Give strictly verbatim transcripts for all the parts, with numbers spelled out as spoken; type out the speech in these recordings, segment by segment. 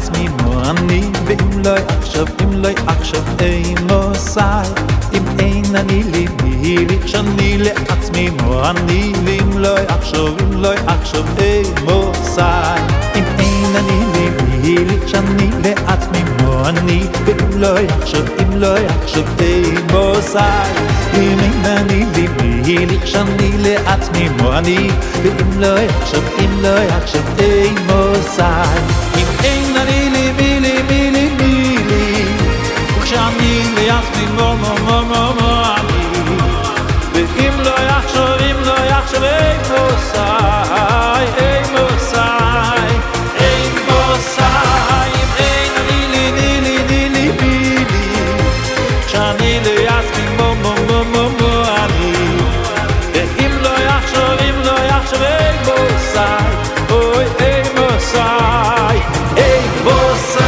לעצמי מו אני, ואם לא יחשב, אם לא יחשב אימוסי, אם אין אני לי מי לי, שאני לעצמי מו אני, ואם לא יחשב, אם לא יחשב אימוסי, אם אין אני לי מי לי, שאני לעצמי מו אני, ואם לא יחשב, אם לא יחשב אימוסי, אם אין אני לי מי לי, שאני לעצמי מו אני, ואם לא יחשב, אם לא יחשב אימוסי, אם אין אני לי מי לי מי לי מי לי, וכשאני לעצמי מו מו מו מו מו אני, ואם לא יחשב, אם לא יחשב אימוסי, אימוסי, אימוסי, אם אין אני לי לי לי לי לי מי לי, כשאני לעצמי מו מו מו מו מו אני, ואם לא יחשב, אם לא יחשב אימוסי, אוי אימוסי, אימוסי.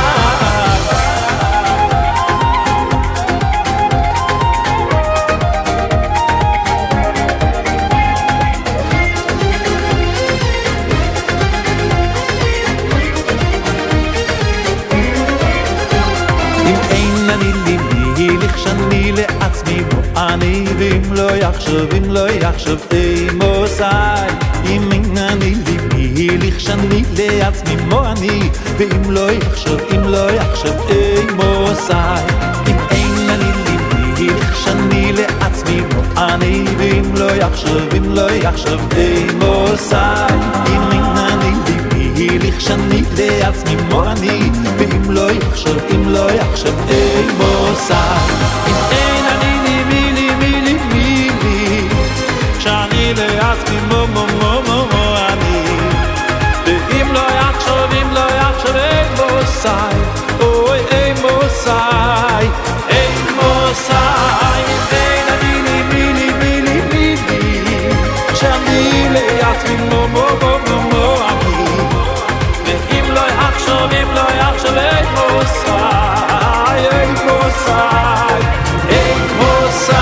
שאני לעצמי מו אני, ואם לא יחשב, אם לא יחשב אימוסי, אם אין אני לי מי לי, שאני לעצמי מו אני, ואם לא יחשב, אם לא יחשב אימוסי, אם אין אני לי מי לי, שאני לעצמי מו אני, ואם לא יחשב, אם לא יחשב אימוסי, אם אין אני לי מי לי, שאני לעצמי מו אני, ואם לא יחשב, אם לא יחשב אימוסי, אם אין אני לי מי לי מי לי מי לי, שאני לעצמי מו מו מו מו מו אני, ואם לא יחשב, אם לא יחשב אימוסי, אוי אימוסי, אימוסי, אם אין אני לי מי לי מי לי מי לי, שאני לעצמי מו מו מו מו מו אני, ואם לא יחשב, אם לא יחשב אימוסי, אימוסי, אימוסי.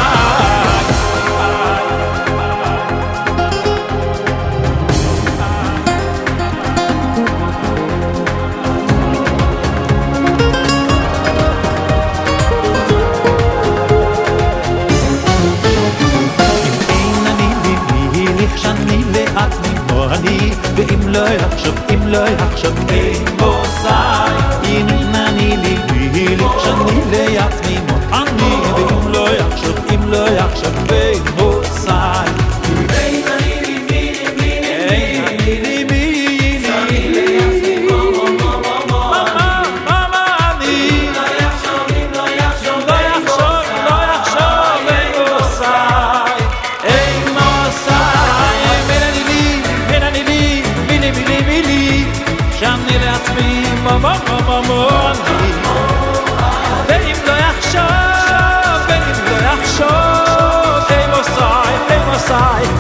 שאני לעצמי מו אני, ואם לא יחשב, אם לא יחשב אימוסי, אם אין אני לי מי לי, שאני לעצמי מו אני, ואם לא יחשב, אם לא יחשב אימוסי, אין אני לי מי לי מי לי, אין אני לי מי לי, שאני לעצמי מו מו מו מו מו אני, אם לא יחשב, אם לא יחשב, לא יחשב, לא יחשב אימוסי, שאני לעצמי מו מו מו מו מו אני, ואם לא יחשוב, ואם לא יחשוב אימוסי, אימוסי